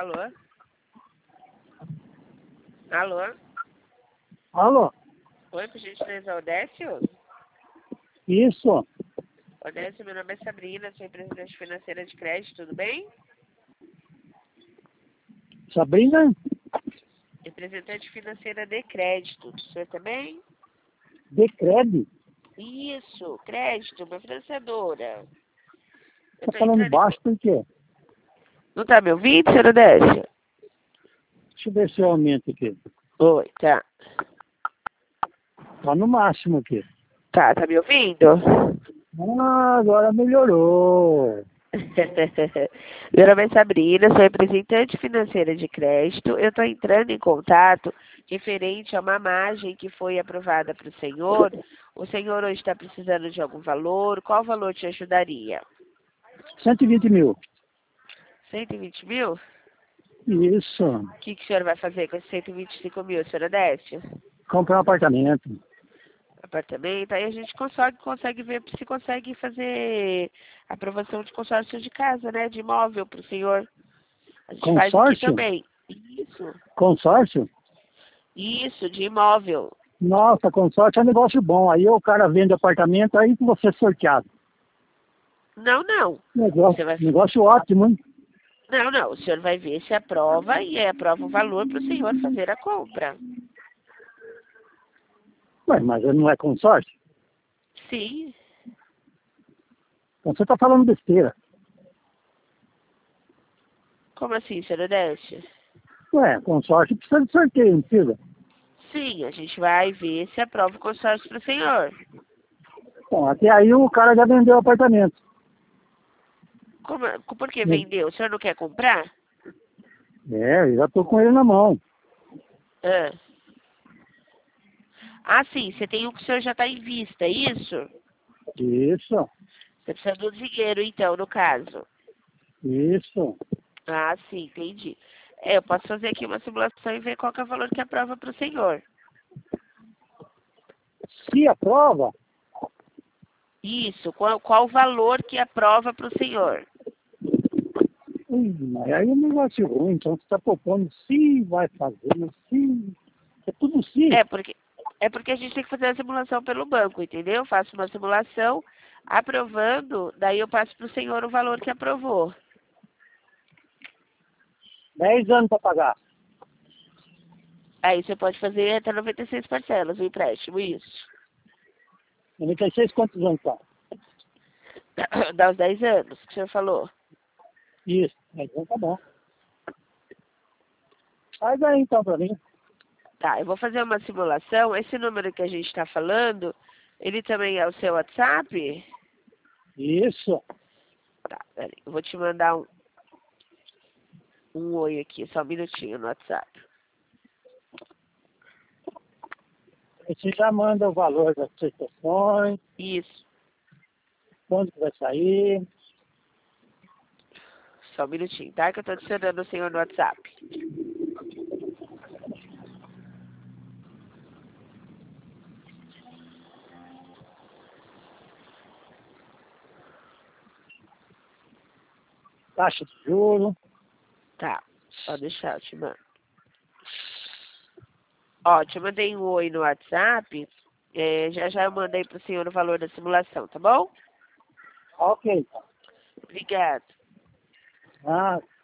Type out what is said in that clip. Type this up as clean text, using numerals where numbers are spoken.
Alô? Alô? Alô? Oi, por gentileza, Odécio? Isso. Odécio, meu nome é Sabrina, sou representante financeira de crédito, tudo bem? Sabrina? Representante financeira de crédito, o senhor também? Decred? Isso, crédito, uma financiadora. Eu Tá tô falando entrando em... baixo por quê? Não tá me ouvindo, senhor Odécio? Deixa eu ver se eu aumento aqui. Oi, tá. Tá no máximo aqui. Tá me ouvindo? Ah, agora melhorou. Meu nome é Sabrina, sou representante financeira de crédito. Eu estou entrando em contato referente a uma margem que foi aprovada para o senhor. O senhor hoje está precisando de algum valor? Qual valor te ajudaria? 120 mil. 120 mil? Isso. O que o senhor vai fazer com esses 125 mil, senhora Décio? Comprar um apartamento. Apartamento? Aí a gente consegue ver se consegue fazer aprovação de consórcio de casa, né? De imóvel para o senhor. A gente faz aqui Consórcio? também. Isso. Consórcio? Isso, de imóvel. Nossa, consórcio é um negócio bom. Aí o cara vende apartamento, aí você é sorteado. Não. Negócio, Você vai... negócio ótimo, hein? Não. O senhor vai ver se aprova e aí aprova o valor para o senhor fazer a compra. Ué, mas não é consórcio? Sim. Então você tá falando besteira. Como assim, senhor Odécio? Ué, consórcio precisa de sorteio, não precisa? Sim, a gente vai ver se aprova o consórcio para o senhor. Bom, até aí o cara já vendeu o apartamento. Por que vendeu? O senhor não quer comprar? É, eu já tô com ele na mão. Sim, você tem o que o senhor já está em vista, é isso? Isso, Você precisa do dinheiro, então, no caso. isso. Sim, entendi. Eu posso fazer aqui uma simulação e ver qual que é o valor que aprova para o senhor. Se aprova, Isso, qual o valor que aprova para o senhor? mas aí é um negócio ruim, então você está propondo se vai fazer, se. É tudo se. É porque a gente tem que fazer a simulação pelo banco, entendeu? Eu faço uma simulação, aprovando, daí eu passo para o senhor o valor que aprovou. 10 anos para pagar. Aí você pode fazer até 96 parcelas, o empréstimo, isso. 96, quantos anos tá? Dá os 10 anos que o senhor falou. Isso, 10 anos tá bom. Faz aí então para mim. Tá, eu vou fazer uma simulação. Esse número que a gente está falando, ele também é o seu WhatsApp? Isso. Tá, peraí, eu vou te mandar um oi aqui, só um minutinho no WhatsApp. Você já manda o valor das prestações, Isso, quando que vai sair. só um minutinho, tá? Que eu tô adicionando o senhor no WhatsApp. Taxa de juros. Tá, pode deixar, eu te mando. Ó, te mandei um oi no WhatsApp. Já eu mandei pro senhor o valor da simulação, tá bom? Ok. Obrigada. Ah,